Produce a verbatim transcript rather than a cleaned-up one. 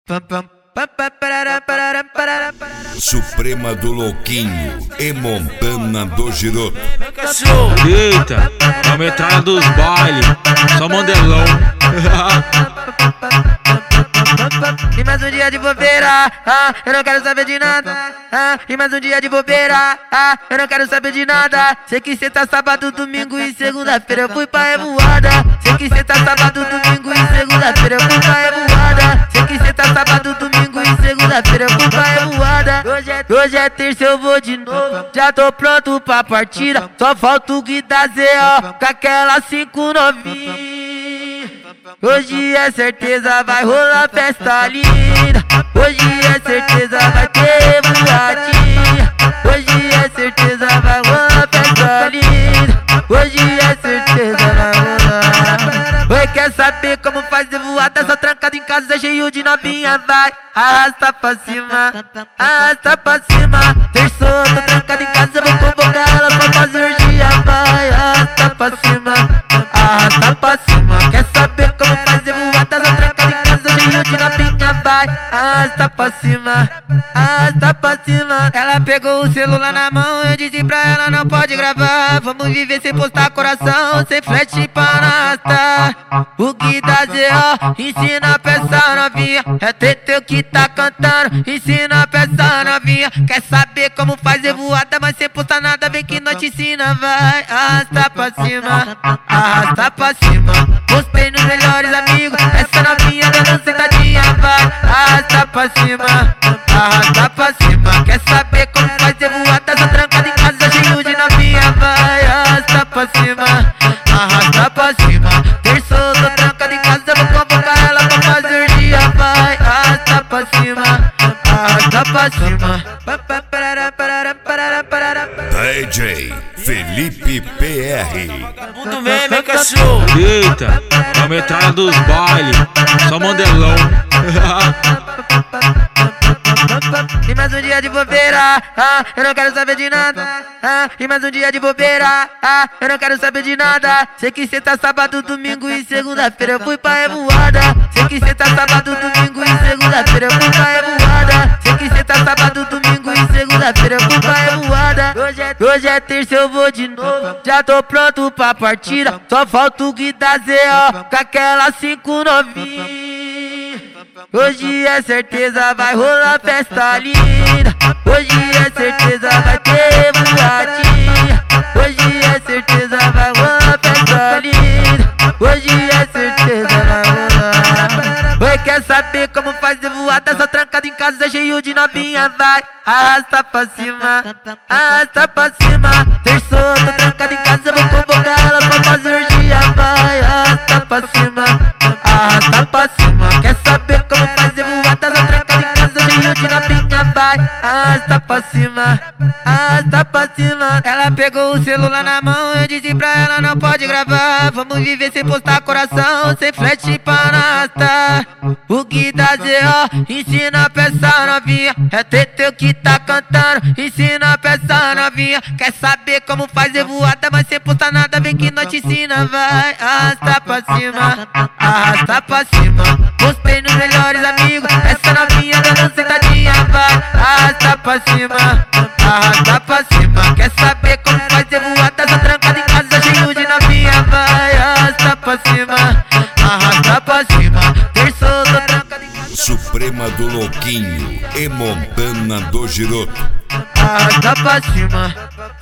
Suprema do Louquinho e Montana do Giroto. Eita, a metralha dos bailes, só modelão. E mais um dia de bobeira, ah, eu não quero saber de nada. Ah, e mais um dia de bobeira, ah, eu não quero saber de nada. Sei que cê tá sábado, domingo e segunda-feira eu fui pra revoada. Sei que cê tá sábado, domingo e segunda-feira eu fui pra revoada. Sei que cê tá sábado, domingo e segunda-feira eu fui pra revoada. Hoje é, hoje é terça, eu vou de novo. Já tô pronto pra partida, só falta o Gui da Z O com aquela cinco novinha. Hoje é certeza vai rolar festa linda. Hoje é certeza vai ter voadinha. Hoje é certeza vai rolar festa linda. Hoje é certeza vai rolar. Oi, quer saber como fazer voada? Só trancado em casa, cheio de novinha. Vai, arrasta pra cima, arrasta pra cima. Terçou, tô trancado em casa, vou convocar ela pra fazer orgia. Vai, arrasta pra cima, arrasta pra cima. Quer saber como fazer voada? Só trancado em casa, cheio de novinha. Vai, arrasta pra cima, arrasta pra cima. Ela pegou o celular na mão, eu disse pra ela não pode gravar. Vamos viver sem postar coração, sem flash pra arrastar. O Gui da Z O ensina pra essa novinha, é Teteu que tá cantando, ensina pra essa novinha. Quer saber como fazer voada, mas sem postar nada, vem que nós te ensina. Vai, arrasta pra cima, arrasta pra cima. Postei nos melhores amigos, essa novinha dando sentadinha. Vai, arrasta pra cima, arrasta pra cima. Quer saber como fazer voada, só trancada em casa, cheio de novinha. Vai, arrasta pra cima, arrasta pra cima. Terçou, tô trancada em casa, vou convocar ela pra fazer dia. Vai, arrasta pra cima, arrasta pra cima. D J Felipe P R. Tudo bem, meu cachorro? Eita, a metralha dos bailes, só modelão. E mais um dia de bobeira, ah, eu não quero saber de nada. Ah, e mais um dia de bobeira, ah, eu não quero saber de nada. Sei que cê tá sábado, domingo e segunda-feira eu fui pra revoada. Sei que cê tá sábado, domingo e segunda-feira eu fui pra revoada. Sei que cê tá sábado, domingo e segunda-feira eu fui pra revoada. Hoje é, hoje é terça, eu vou de novo. Já tô pronto pra partida, só falta o Gui da Z O com aquela cinco novinha. Hoje é certeza vai rolar festa linda. Hoje é certeza vai ter voadinha. Hoje é certeza vai rolar festa linda. Hoje é certeza vai rolar. Oi, quer saber como fazer voada? Só trancado em casa, cheio de novinha. Vai, arrasta pra cima, arrasta pra cima. Terçou, tô trancado em casa, vou convocar ela pra fazer orgia. Vai, arrasta pra cima, arrasta pra cima. Quer saber como fazer voada? Só trancado em casa, cheio de novinha. Vai, arrasta pra cima, arrasta pra cima. Ela pegou o celular na mão, eu disse pra ela não pode gravar. Vamos viver sem postar coração, sem flash pra arrastar. O Gui da Z O ensina pra essa novinha, é Teteu que tá cantando, ensina pra essa novinha. Quer saber como fazer voada, mas sem postar nada, vem que nós te ensina. Vai, arrasta pra cima, arrasta pra cima. Postei nos melhores amigos, essa novinha dando sentadinha. Vai, arrasta pra cima, arrasta pra cima. Quer saber como fazer voada, só trancada em casa, cheio de novinha. Vai, arrasta pra cima, arrasta pra cima. Terçou, tô trancada em casa. Suprema do Louquinho e Montana do Giroto. Arrasta pra cima.